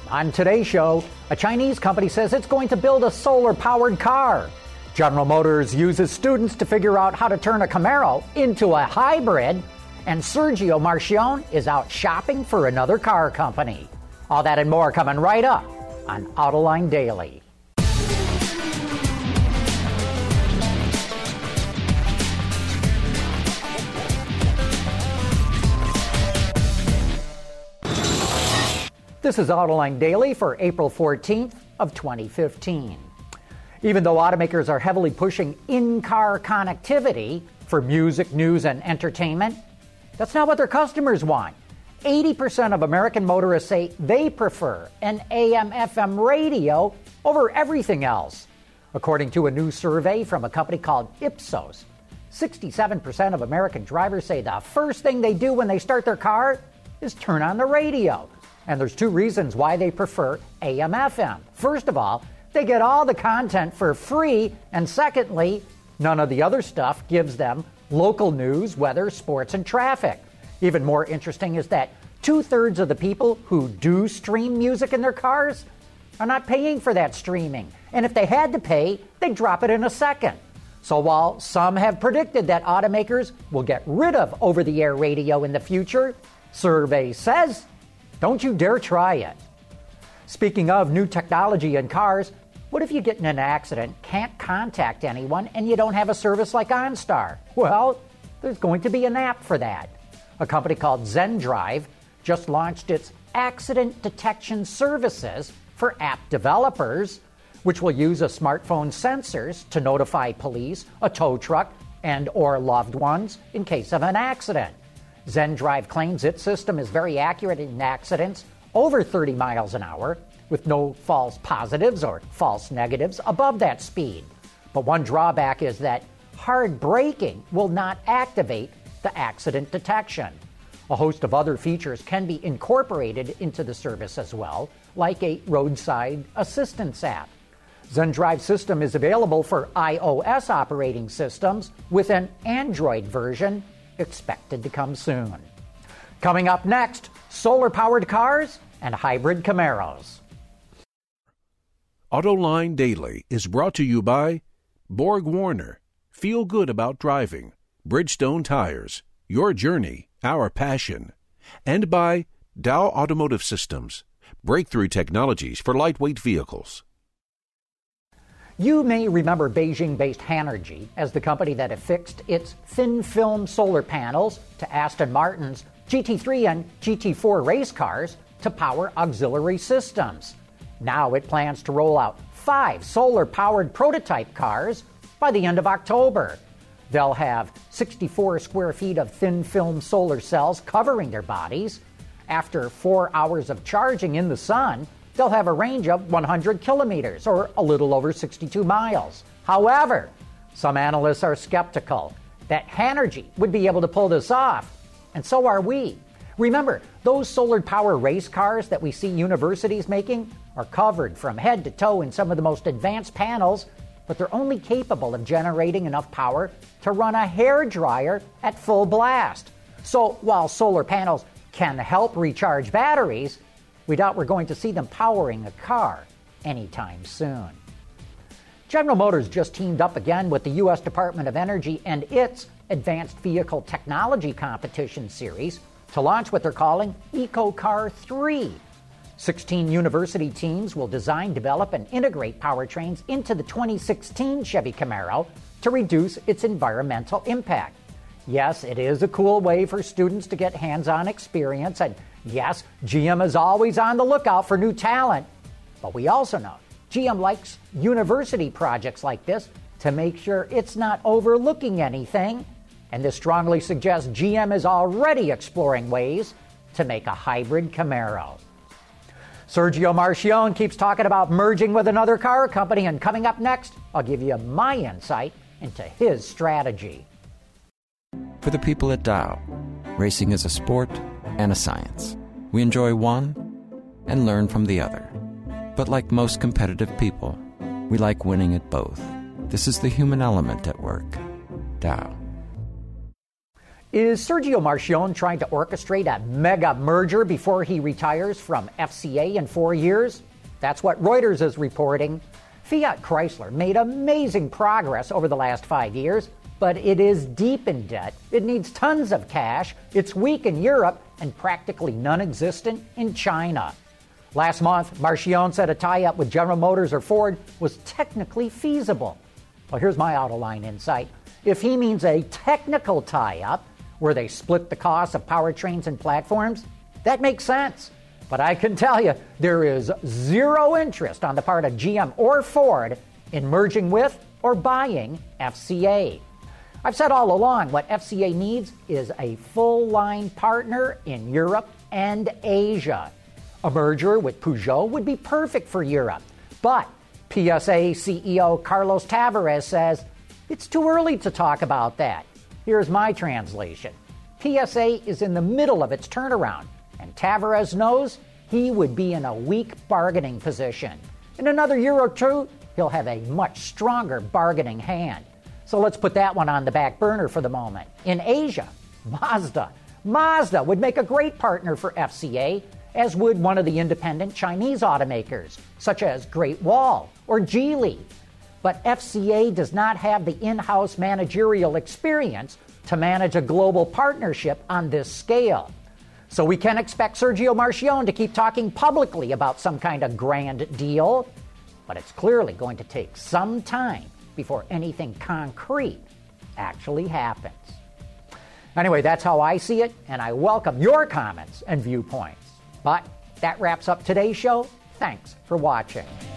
On today's show, a Chinese company says it's going to build a solar-powered car. General Motors uses students to figure out how to turn a Camaro into a hybrid. And Sergio Marchionne is out shopping for another car company. All that and more coming right up on Autoline Daily. This is Autoline Daily for April 14th of 2015. Even though automakers are heavily pushing in-car connectivity for music, news, and entertainment, that's not what their customers want. 80% of American motorists say they prefer an AM/FM radio over everything else. According to a new survey from a company called Ipsos, 67% of American drivers say the first thing they do when they start their car is turn on the radio. And there's two reasons why they prefer AM/FM. First of all, they get all the content for free, and secondly, none of the other stuff gives them local news, weather, sports, and traffic. Even more interesting is that 2/3 of the people who do stream music in their cars are not paying for that streaming. And if they had to pay, they'd drop it in a second. So while some have predicted that automakers will get rid of over-the-air radio in the future, survey says, don't you dare try it. Speaking of new technology in cars, what if you get in an accident, can't contact anyone, and you don't have a service like OnStar? Well, there's going to be an app for that. A company called ZenDrive just launched its accident detection services for app developers, which will use a smartphone sensors to notify police, a tow truck, and or loved ones in case of an accident. ZenDrive claims its system is very accurate in accidents over 30 miles an hour, with no false positives or false negatives above that speed. But one drawback is that hard braking will not activate the accident detection. A host of other features can be incorporated into the service as well, like a roadside assistance app. ZenDrive system is available for iOS operating systems, with an Android version expected to come soon. Coming up next, solar-powered cars and hybrid Camaros. Autoline Daily is brought to you by Borg Warner, Feel Good About Driving, Bridgestone Tires, Your Journey, Our Passion, and by Dow Automotive Systems, breakthrough technologies for lightweight vehicles. You may remember Beijing-based Hanergy as the company that affixed its thin-film solar panels to Aston Martin's GT3 and GT4 race cars to power auxiliary systems. Now it plans to roll out 5 solar-powered prototype cars by the end of October. They'll have 64 square feet of thin-film solar cells covering their bodies. After 4 hours of charging in the sun, they'll have a range of 100 kilometers, or a little over 62 miles. However, some analysts are skeptical that Hanergy would be able to pull this off, and so are we. Remember, those solar power race cars that we see universities making are covered from head to toe in some of the most advanced panels, but they're only capable of generating enough power to run a hairdryer at full blast. So while solar panels can help recharge batteries, we doubt we're going to see them powering a car anytime soon. General Motors just teamed up again with the U.S. Department of Energy and its Advanced Vehicle Technology Competition Series to launch what they're calling EcoCar 3. 16 university teams will design, develop, and integrate powertrains into the 2016 Chevy Camaro to reduce its environmental impact. Yes, it is a cool way for students to get hands-on experience, and yes, GM is always on the lookout for new talent. But we also know GM likes university projects like this to make sure it's not overlooking anything, and this strongly suggests GM is already exploring ways to make a hybrid Camaro. Sergio Marchionne keeps talking about merging with another car company, and coming up next, I'll give you my insight into his strategy. For the people at Dow, racing is a sport and a science. We enjoy one and learn from the other. But like most competitive people, we like winning at both. This is the human element at work. Dow. Is Sergio Marchionne trying to orchestrate a mega merger before he retires from FCA in 4 years? That's what Reuters is reporting. Fiat Chrysler made amazing progress over the last 5 years, but it is deep in debt. It needs tons of cash. It's weak in Europe and practically non-existent in China. Last month, Marchionne said a tie-up with General Motors or Ford was technically feasible. Well, here's my out-of-line insight. If he means a technical tie-up, where they split the cost of powertrains and platforms, that makes sense. But I can tell you, there is zero interest on the part of GM or Ford in merging with or buying FCA. I've said all along what FCA needs is a full-line partner in Europe and Asia. A merger with Peugeot would be perfect for Europe. But PSA CEO Carlos Tavares says it's too early to talk about that. Here's my translation. PSA is in the middle of its turnaround, and Tavares knows he would be in a weak bargaining position. In another year or two, he'll have a much stronger bargaining hand. So let's put that one on the back burner for the moment. In Asia, Mazda would make a great partner for FCA, as would one of the independent Chinese automakers, such as Great Wall or Geely. But FCA does not have the in-house managerial experience to manage a global partnership on this scale. So we can expect Sergio Marchionne to keep talking publicly about some kind of grand deal, but it's clearly going to take some time before anything concrete actually happens. Anyway, that's how I see it, and I welcome your comments and viewpoints. But that wraps up today's show. Thanks for watching.